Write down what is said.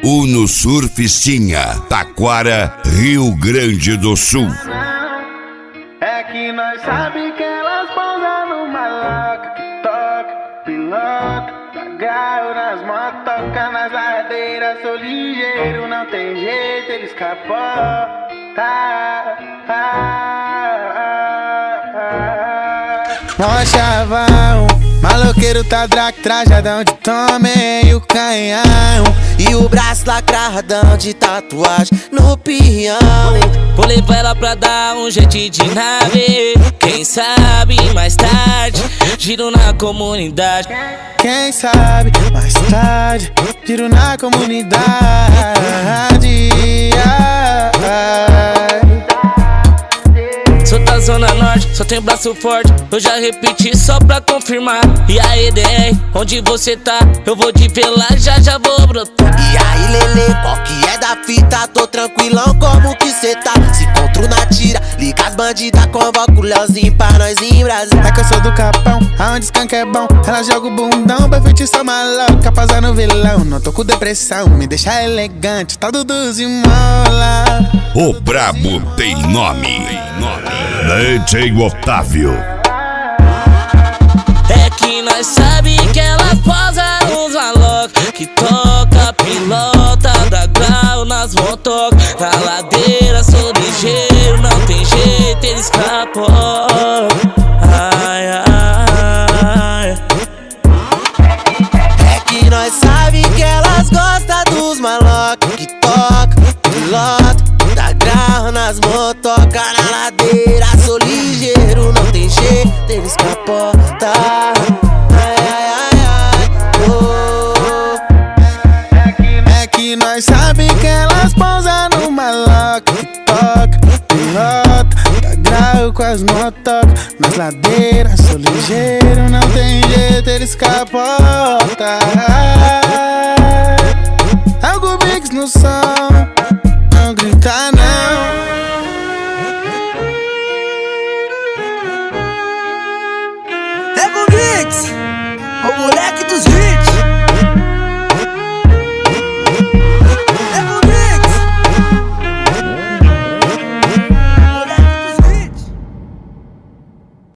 Uno Surfistinha, Taquara, Rio Grande do Sul. É que nós sabe que elas pousam no maloca, que toca, pilota, agarro nas motocas, nas ladeiras, sou ligeiro, não tem jeito, ele escapou. Mó chavão, maloqueiro tá trajadão de tome e o canhão, e o braço lacradão de tatuagem no pião. Vou levar ela pra dar um jeitinho de nave. Quem sabe mais tarde, giro na comunidade. Quem sabe mais tarde, giro na comunidade. Sou da Zona Norte, só tenho braço forte. Eu já repeti só pra confirmar. E aí, DR, onde você tá? Eu vou te ver lá, já vou brotar. E aí, Lele, qual que é da fita? Tô tranquilão, como que cê tá? Se encontro na tira, liga as bandidas, convoca o Leozinho pra nós em Brasília. É que eu sou do Capão, aonde skunk é bom. Ela joga o bundão pra feitiçar maloca, passar no vilão. Não tô com depressão, me deixa elegante, tá Duduz e mola. O brabo tem nome. DJ Otávio. É que nós sabe que elas posam nos malocas, que toca, pilota, dá grau nas motocas, na ladeira, sou ligeiro, não tem jeito, ele escapou. Ai, ai. É que nós sabe que elas gostam dos malocas, que toca, pilota, dá grau nas motocas, na ladeira, sou ligeiro, não tem jeito, ele escapota. É que nós sabe que elas pousam no maloca, que toca, pilota, dá grau com as motocas, nas ladeiras, sou ligeiro, não tem jeito, ele escapota. Algo mix no som, não grita não.